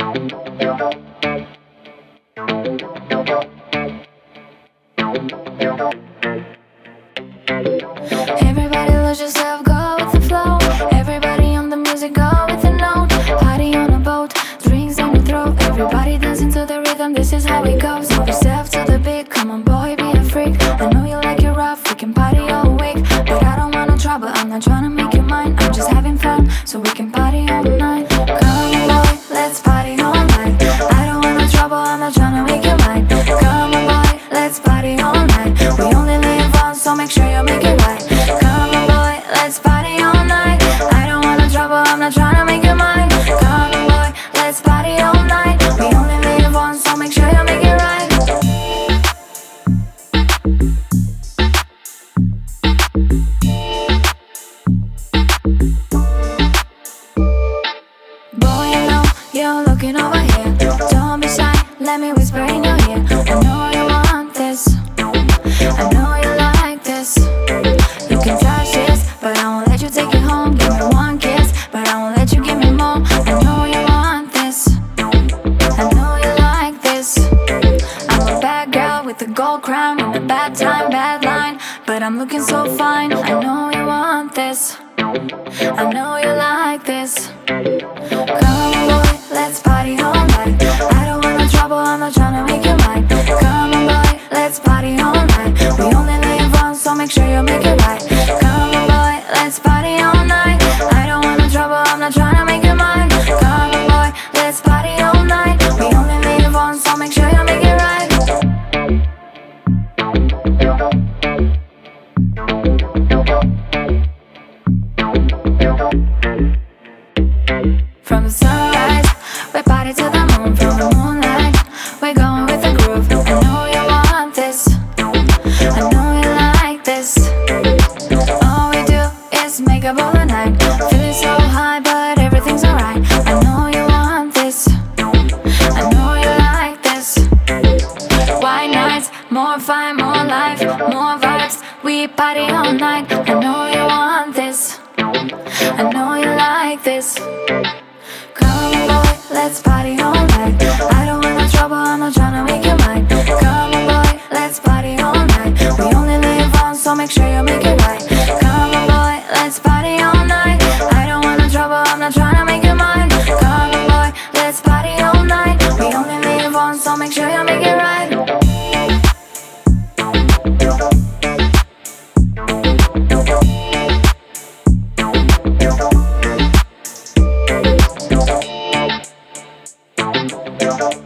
Everybody lose yourself, go with the flow. Everybody on the music, go with the note. Party on a boat, drinks on the throat. Everybody dancing to the rhythm, this is how it goes. Move yourself to the beat, come on boy, be a freak. I know you like it rough, we can party all week. But I don't want no trouble, I'm not trying to make you mine. I'm just having fun, so we can party all night. Come on boy, let's party all night. I don't want no trouble, I'm not trying to make you mine. Come on boy, let's party all night. We only live once, so make sure you make it right. Come on boy, let's party all night. I don't want no trouble, I'm not trying to make you mine. Come on boy, let's party all night. We only live once, so make sure you make it right. Boy, I know you're looking over here. Don't be shy, let me whisper in your ear. I know you want this, I know you like this. You can touch this, but I won't let you take it home. Give me one kiss, but I won't let you give me more. I know you want this, I know you like this. I'm a bad girl with a gold crown and a bad time, bad line, but I'm looking so fine. I know you want this, I know you like this. Come on boy, let's party all night. I don't want no trouble, I'm not trying to make you mine. Come on boy, let's party all night. We only live once, so make sure you make it right. Come on boy, let's party all night. I don't want no trouble, I'm not trying to make you mine. Come on boy, let's party all night. We only live once, so make sure you make it right. From the sunrise, we party to the moon. From the moonlight, we're going with the groove. I know you want this, I know you like this. All we do is make up all the night. Feeling so high, but everything's alright. I know you want this, I know you like this. White nights, more fun, more life, more vibes. We party all night. I know you want this, I know you like this. Come on boy, let's party all night. I don't want no trouble, I'm not trying to make you mine. Come on boy, let's party all night. We only live once, so make sure you make it right. Come on boy, let's party all night. I don't want no trouble, I'm not trying to make you mine. Come on boy, let's party all night. We only live once, so make sure you make it right. Go.